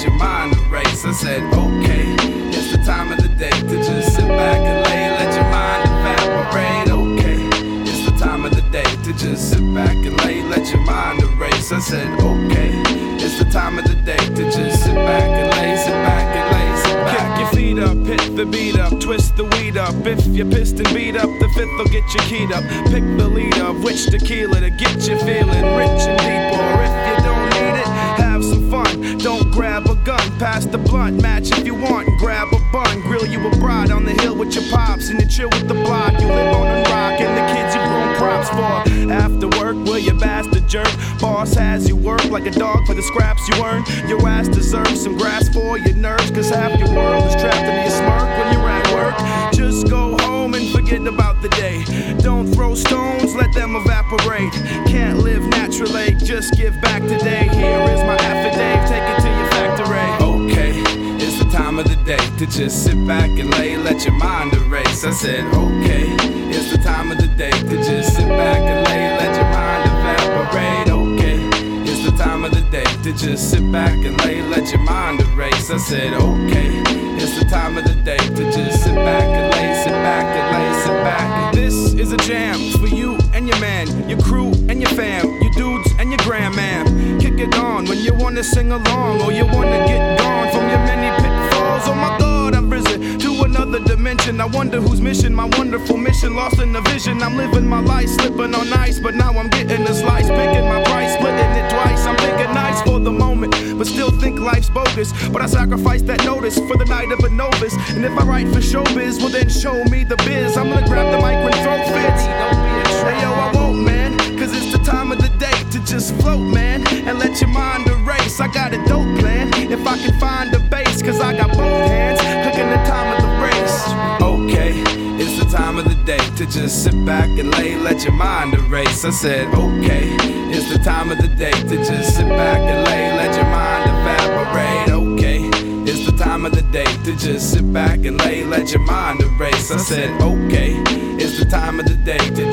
let your mind erase. I said, okay, it's the time of the day to just sit back and lay, let your mind evaporate. Okay, it's the time of the day to just sit back and lay, let your mind erase. I said, okay, it's the time of the day to just sit back and lay, sit back and lay, sit back. Kick your feet up, hit the beat up, twist the weed up. If you're pissed and beat up, the fifth will get you keyed up. Pick the lead of which tequila to get you feeling rich and deep. Or if you don't need it, have some fun. Don't grab a gun, pass the blunt. Match if you want, grab a bun. Grill you a bride on the hill with your pops, and you chill with the block. You live on a rock and the kids you grown props for. After work, will you bastard jerk? Boss has you work like a dog for the scraps you earn. Your ass deserves some grass for your nerves, cause half your world is trapped in your smirk when you're at work. Just go home and forget about the day. Don't throw stones, let them evaporate. Can't live naturally, just give back today. Here is my affidavit, take it to your factory. Okay, it's the time of the day to just sit back and lay, let your mind erase. I said, okay, it's the time of the day to just sit back and lay, let your mind evaporate. Okay, it's the time of the day to just sit back and lay, let your mind erase. I said, okay, it's the time of the day to just sit back and lay, sit back and lay, sit back. This is a jam for you and your man, your crew and your fam, your dudes and your grandmam. Kick it on when you wanna sing along, or you wanna get gone from your many pitfalls. Oh my God, I've risen to another dimension. I wonder whose mission, my wonderful mission, lost in the vision. I'm living my life, slipping on ice, but now I'm getting a slice, picking my price, splitting it twice. I'm thinking nice for the moment, but still think life's bogus. But I sacrifice that notice for the night of a novice. And if I write for showbiz, well then show me the biz. I'm gonna grab the mic when throw fits. Hey yo, I won't, man, cause it's the time of the day to just float, man, and let your mind erase. I got a dope plan, if I can find a bass, cause I got both hands cooking the time of the race. Okay, it's the time of the day to just sit back and lay, let your mind erase. I said, okay, it's the time of the day to just sit back and lay, let your mind evaporate. Okay, it's the time of the day to just sit back and lay, let your mind erase. I said, okay, it's the time of the day to